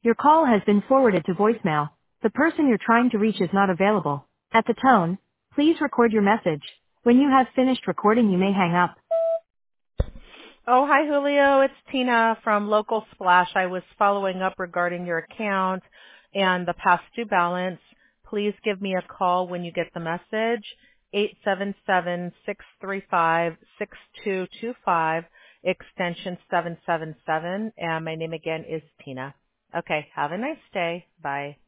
Your call has been forwarded to voicemail. The person you're trying to reach is not available. At the tone, please record your message. When you have finished recording, you may hang up. Oh, hi, Julio. It's Tina from Local Splash. I was following up regarding your account and the past due balance. Please give me a call when you get the message, 877-635-6225, extension 777, and my name again is Tina. Okay, have a nice day. Bye.